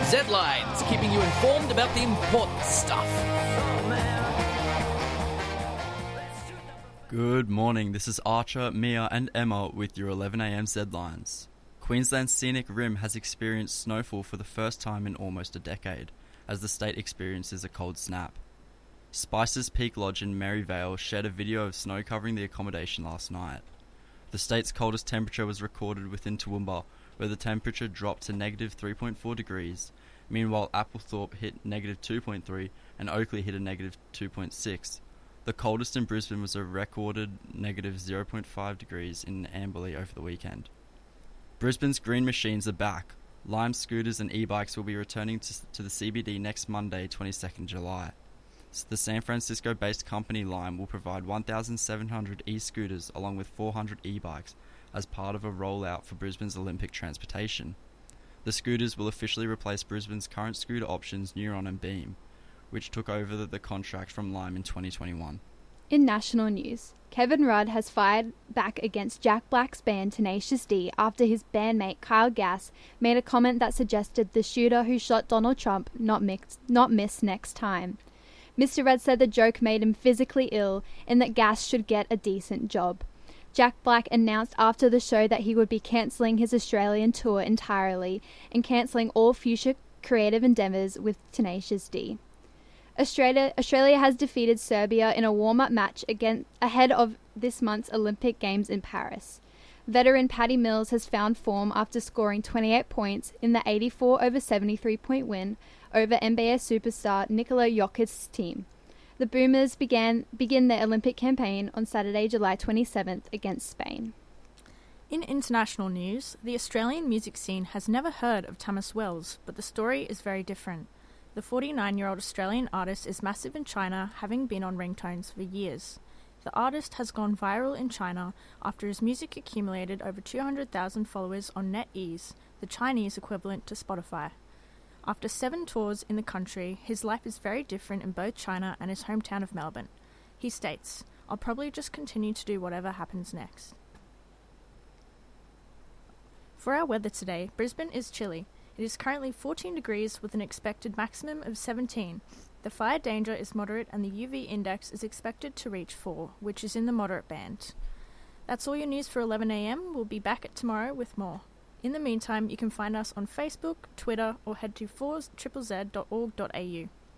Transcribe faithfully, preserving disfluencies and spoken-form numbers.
Z-Lines, keeping you informed about the important stuff. Good morning, this is Archer, Mia and Emma with your eleven a m Z-Lines. Queensland's scenic rim has experienced snowfall for the first time in almost a decade, as the state experiences a cold snap. Spice's Peak Lodge in Maryvale shared a video of snow covering the accommodation last night. The state's coldest temperature was recorded within Toowoomba, where the temperature dropped to negative three point four degrees. Meanwhile, Applethorpe hit negative two point three and Oakley hit a negative two point six. The coldest in Brisbane was a recorded negative zero point five degrees in Amberley over the weekend. Brisbane's green machines are back. Lime scooters and e-bikes will be returning to, to the C B D next Monday, twenty-second of July. So the San Francisco-based company Lime will provide one thousand seven hundred e-scooters along with four hundred e-bikes as part of a rollout for Brisbane's Olympic transportation. The scooters will officially replace Brisbane's current scooter options Neuron and Beam, which took over the, the contract from Lime in twenty twenty-one. In national news, Kevin Rudd has fired back against Jack Black's band Tenacious D after his bandmate Kyle Gass made a comment that suggested the shooter who shot Donald Trump not, mix, not miss next time. Mister Rudd said the joke made him physically ill and that Gass should get a decent job. Jack Black announced after the show that he would be cancelling his Australian tour entirely and cancelling all future creative endeavours with Tenacious D. Australia, Australia has defeated Serbia in a warm-up match again, ahead of this month's Olympic Games in Paris. Veteran Paddy Mills has found form after scoring twenty-eight points in the eighty-four over seventy-three point win over N B A superstar Nikola Jokic's team. The Boomers began begin their Olympic campaign on Saturday, July twenty-seventh against Spain. In international news, the Australian music scene has never heard of Thomas Wells, but the story is very different. The forty-nine-year-old Australian artist is massive in China, having been on ringtones for years. The artist has gone viral in China after his music accumulated over two hundred thousand followers on NetEase, the Chinese equivalent to Spotify. After seven tours in the country, his life is very different in both China and his hometown of Melbourne. He states, "I'll probably just continue to do whatever happens next." For our weather today, Brisbane is chilly. It is currently fourteen degrees with an expected maximum of seventeen. The fire danger is moderate and the U V index is expected to reach four, which is in the moderate band. That's all your news for eleven a m. We'll be back tomorrow with more. In the meantime, you can find us on Facebook, Twitter, or head to four z z z dot org dot a u.